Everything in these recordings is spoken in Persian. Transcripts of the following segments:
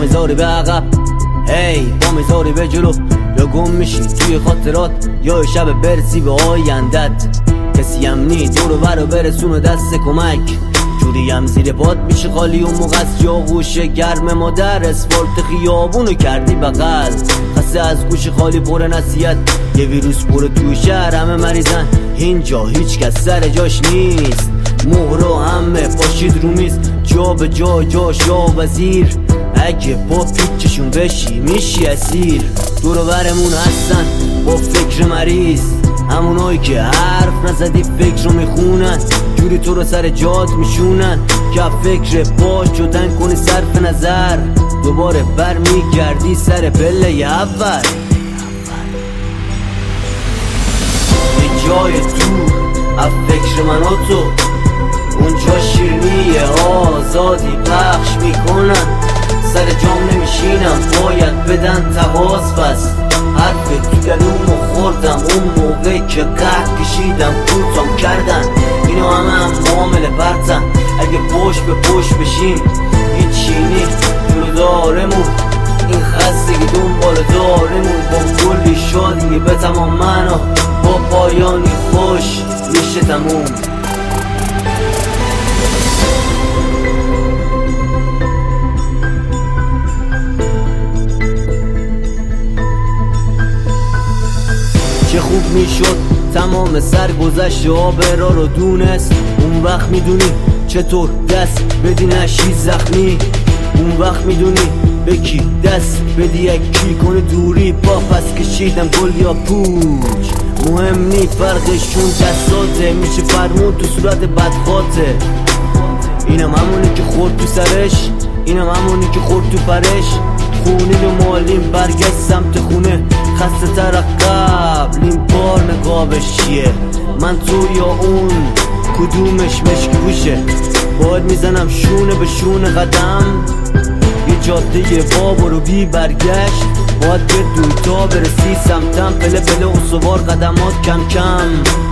میذاری به عقب با میذاری به جلو، یا گم میشی توی خاطرات، یا شب برسی به آیندت. کسی هم نی دورو برو برسونه دست کمک، جوری هم زیر پات میشه خالی اون موقع از جا گوشه گرم مادر اسفالت خیابونو کردی بغل. خسته از گوش خالی پر نصیحت، یه ویروس پر توی شهر همه مریضن، اینجا هیچ کس سر جاش نیست، مهرو همه پاشید رو میز، جا به جا جاش یا وزیر، اگه با پیچشون بشی میشی اسیر. دور و برمون هستن با فکر مریض، همونایی که حرف نزدی فکر رو میخونن، جوری تو رو سر جات میشونن که فکر باش شدن کنی صرف نظر، دوباره بر میگردی سر پله اول. یه جای دور از فکر من و تو، اونجا شیرینی آزادی پخش میکنن، سر جام نمیشینم باید بدن تقاس. بس حرف تو دلومو خوردم اون موقع که قهر کشیدم کوتام کردن، اینو هم معامله پرتن، اگه پشت به پشت بشیم هیچی نی جلو دارمون، این خستگی دنبال دارمون با کلی شادی به تمام منو، با پایانی خوش میشه تموم. چه خوب میشد تمام سرگذشت آبرا رو دونست، اون وقت میدونی چطور دست بدی نشی زخمی، اون وقت میدونی به کی دست بدی یکی کنه دوری با پس کشیدم گل یا پوچ، مهم نی فرقشون دستاته، میشه فرمون تو صورت بدخاته. اینم همونی که خورد تو سرش، اینم همونی که خورد تو پرش، خونین و مالین برگشت سمت خونه، خسته تر قبل این بار نقابش چیه، من تو یا اون کدومش مشکی بوشه، باید میزنم شونه به شونه قدم، یه جاده باب رو بی برگشت، باید بدوی تا برسی سمتم، پله پله و سوار قدمات کم کم.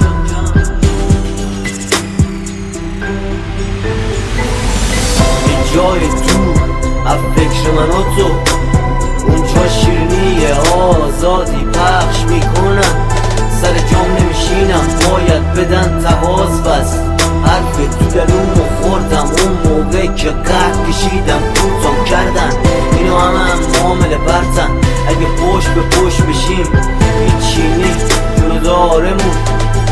یه جای دور از فکر من و تو، اونجا شیرینی آزادی پخش میکنن، سر جام نمیشینم باید بدن تقاس. بس حرف تو دلومو خوردم اون موقع که قهر کشیدم کوتام کردن، اینو هم معامله پرتن، اگه پشت به پشت بشیم هیچی نی جلو دارمون،